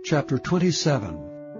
Chapter 27.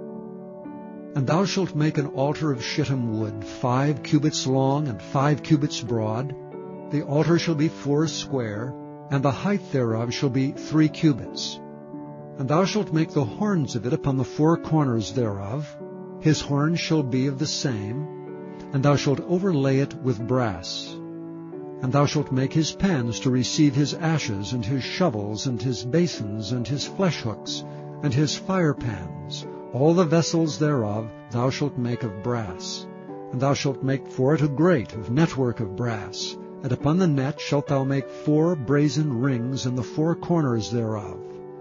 And thou shalt make an altar of shittim wood, 5 cubits long and 5 cubits broad. The altar shall be 4 square, and the height thereof shall be 3 cubits. And thou shalt make the horns of it upon the 4 corners thereof. His horns shall be of the same, and thou shalt overlay it with brass. And thou shalt make his pans to receive his ashes, and his shovels, and his basins, and his flesh hooks, and his fire pans. All the vessels thereof thou shalt make of brass. And thou shalt make for it a grate of network of brass, and upon the net shalt thou make 4 brazen rings in the 4 corners thereof.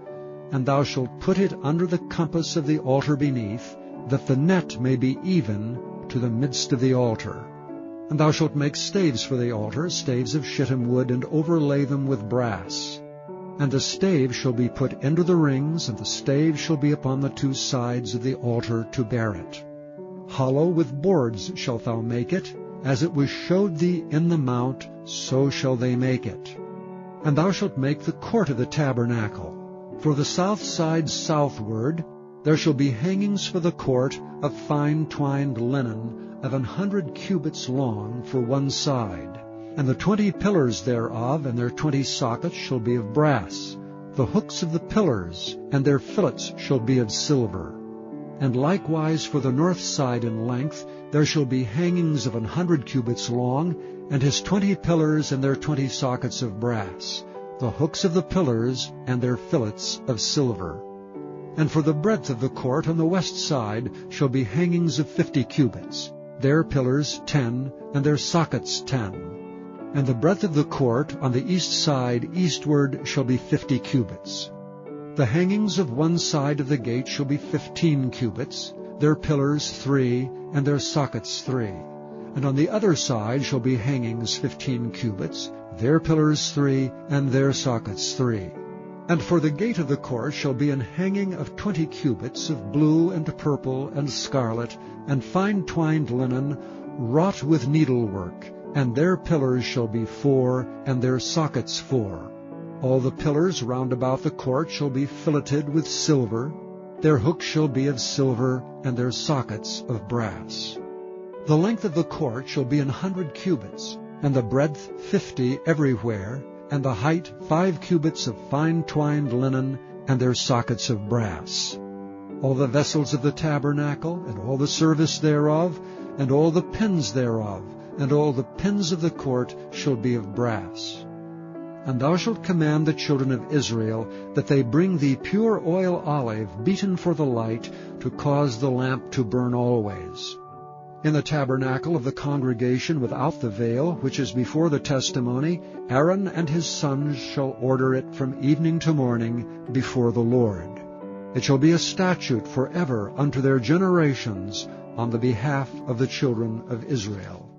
And thou shalt put it under the compass of the altar beneath, that the net may be even to the midst of the altar. And thou shalt make staves for the altar, staves of shittim wood, and overlay them with brass. And the stave shall be put into the rings, and the stave shall be upon the 2 sides of the altar to bear it. Hollow with boards shalt thou make it, as it was showed thee in the mount, so shall they make it. And thou shalt make the court of the tabernacle. For the south side southward there shall be hangings for the court of fine twined linen of 100 cubits long for one side. And the 20 pillars thereof and their 20 sockets shall be of brass. The hooks of the pillars and their fillets shall be of silver. And likewise for the north side in length there shall be hangings of 100 cubits long, and his 20 pillars and their 20 sockets of brass. The hooks of the pillars and their fillets of silver. And for the breadth of the court on the west side shall be hangings of 50 cubits, their pillars 10, and their sockets 10. And the breadth of the court on the east side eastward shall be 50 cubits. The hangings of one side of the gate shall be 15 cubits, their pillars 3, and their sockets 3. And on the other side shall be hangings 15 cubits, their pillars 3, and their sockets 3. And for the gate of the court shall be an hanging of 20 cubits of blue and purple and scarlet, and fine twined linen, wrought with needlework, and their pillars shall be 4, and their sockets 4. All the pillars round about the court shall be filleted with silver. Their hooks shall be of silver, and their sockets of brass. The length of the court shall be 100 cubits, and the breadth 50 everywhere, and the height 5 cubits of fine twined linen, and their sockets of brass. All the vessels of the tabernacle, and all the service thereof, and all the pins thereof, and all the pins of the court shall be of brass. And thou shalt command the children of Israel that they bring thee pure oil olive beaten for the light, to cause the lamp to burn always. In the tabernacle of the congregation without the veil, which is before the testimony, Aaron and his sons shall order it from evening to morning before the Lord. It shall be a statute forever unto their generations on the behalf of the children of Israel.